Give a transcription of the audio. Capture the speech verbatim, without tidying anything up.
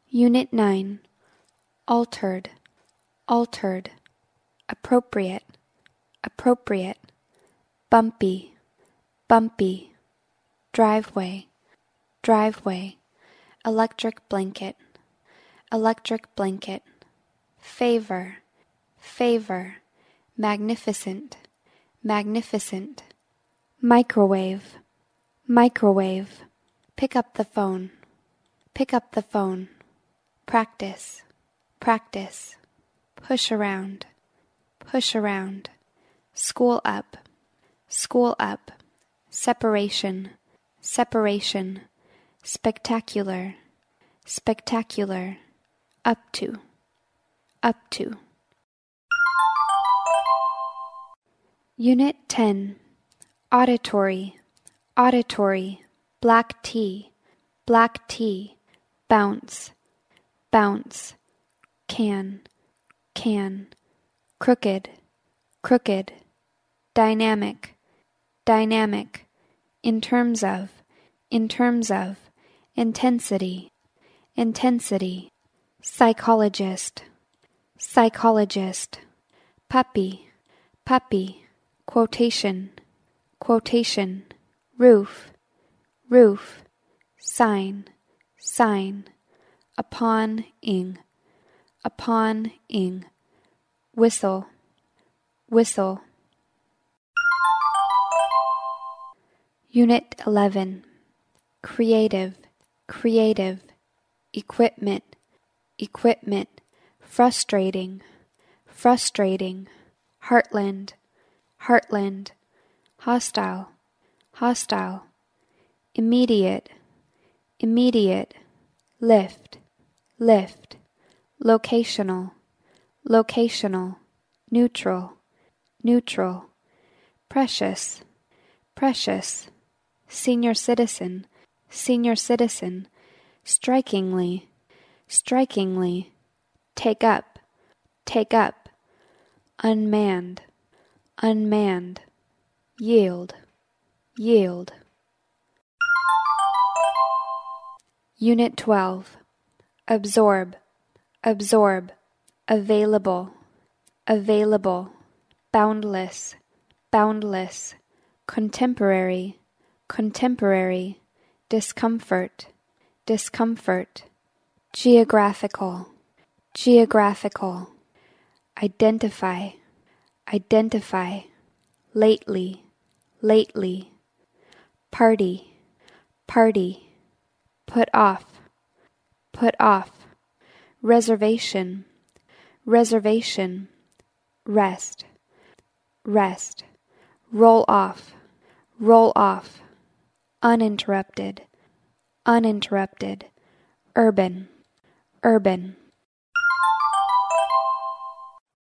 Unit nine. Altered, altered. Appropriate, appropriate. Bumpy, bumpy. Driveway, driveway. Electric blanket, electric blanket. Favor, favor. Magnificent, magnificent. Microwave, microwave. Pick up the phone, pick up the phone. Practice, practice. Push around, push around. School up, school up. Separation, separation. Spectacular, spectacular. Up to, up to. Unit ten. Auditory, auditory. Black tea, black tea. Bounce, bounce. Can, can. Crooked, crooked. Dynamic, dynamic. In terms of, in terms of. Intensity, intensity. Psychologist, psychologist. Puppy, puppy. Quotation, quotation. Roof, roof. Sign, sign. Upon ing, upon ing. Whistle, whistle. Unit eleven. Creative, creative. Equipment, equipment. Frustrating, frustrating. Heartland, heartland. Hostile, hostile. Immediate, immediate. Lift, lift. Locational, locational. Neutral, neutral. Precious, precious. Senior citizen, senior citizen. Strikingly, strikingly. Take up, take up. Unmanned, unmanned. Yield, yield. Unit twelve. Absorb, absorb. Available, available. Boundless, boundless. Contemporary, contemporary. Discomfort, discomfort. Geographical, geographical. Identify, identify. Lately, lately. Party, party. Put off, put off. Reservation, reservation. Rest, rest. Roll off, roll off. Uninterrupted, uninterrupted. Urban, urban.